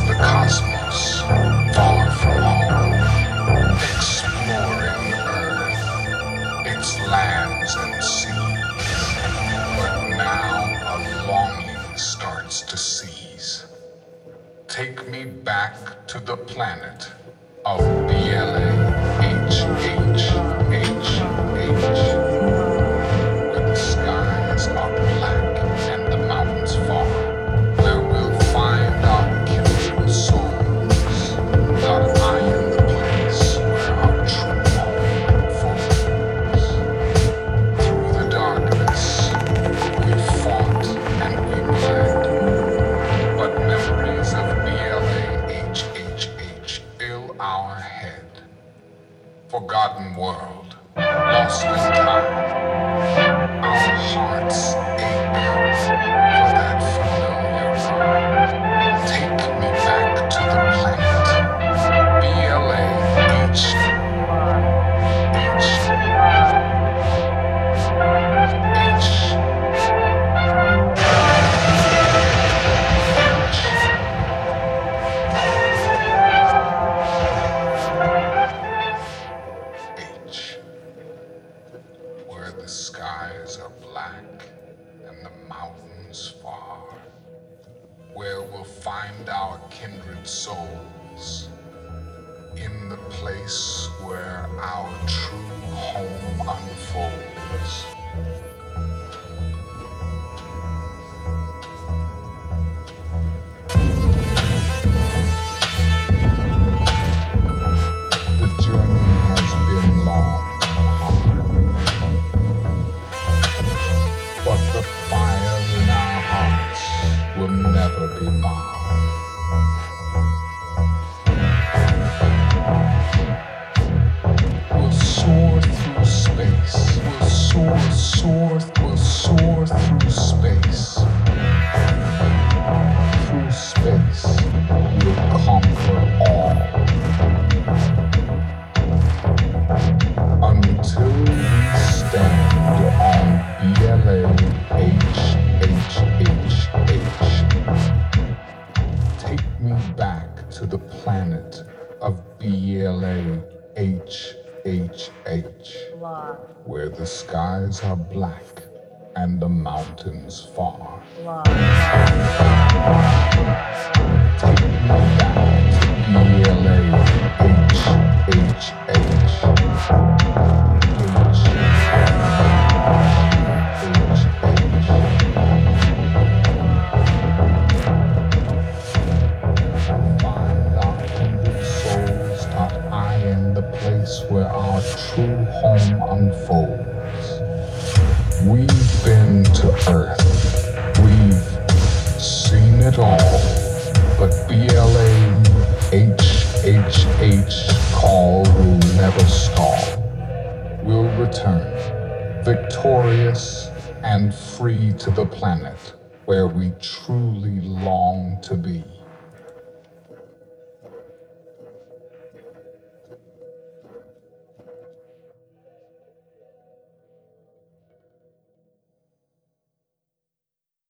the cosmos, far from home, exploring Earth, its lands and seas. But now a longing starts to seize. Take me back to the planet of BLAHHH, where the skies are black and the mountains far, where we'll find our kindred souls. Got I in the place where our true home unfolds. Through the darkness, we fought and we bled, but memories of BLAHHH fill our head. Forgotten world, lost in time, our hearts ache for that familiar rhyme. Take me back to the planet, BLAHHH. Where the skies are black and the mountains far, where we'll find our kindred souls, in the place where our true home unfolds. The journey has been long. But the fire in our hearts will never be marred. We'll soar through space. We'll soar through space. Through space, we'll conquer all. Until we stand on BLAHHH. Take me back to the planet of BLAHHH, where the skies are black and the mountains far. Take me back to BLAHHH. Where our true home unfolds. We've been to Earth, we've seen it all, but BLAHHH call will never stall. We'll return, victorious and free to the planet where we truly long to be.